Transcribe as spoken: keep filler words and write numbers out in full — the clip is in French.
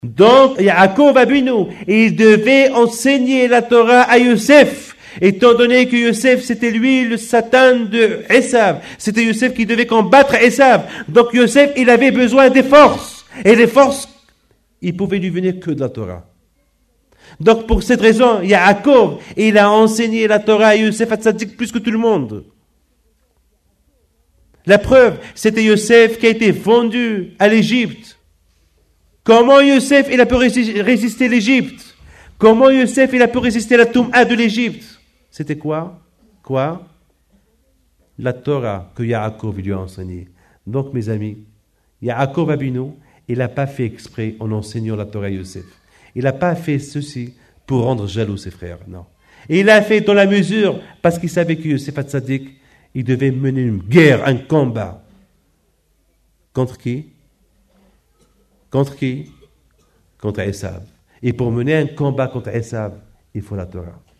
Donc, Yaakov Avinu, il devait enseigner la Torah à Yosef, étant donné que Yosef, c'était lui le Satan de Esav. C'était Yosef qui devait combattre Esav. Donc Yosef, il avait besoin des forces. Et les forces, il pouvait lui venir que de la Torah. Donc pour cette raison, Yaakov, il a enseigné la Torah à Yosef Hatzadik plus que tout le monde. La preuve, c'était Yosef qui a été vendu à l'Égypte. Comment Yosef il a pu résister l'Égypte? Comment Yosef il a pu résister la Toum'a de l'Égypte? C'était quoi? Quoi? La Torah que Yaakov lui a enseignée. Donc mes amis, Yaakov Avinu, il n'a pas fait exprès en enseignant la Torah à Yosef. Il n'a pas fait ceci pour rendre jaloux ses frères, non. Et il l'a fait dans la mesure parce qu'il savait que Yosef Hatzadik, il devait mener une guerre, un combat. Contre qui? Contre qui? Contre Esav. Et pour mener un combat contre Esav, il faut la Torah.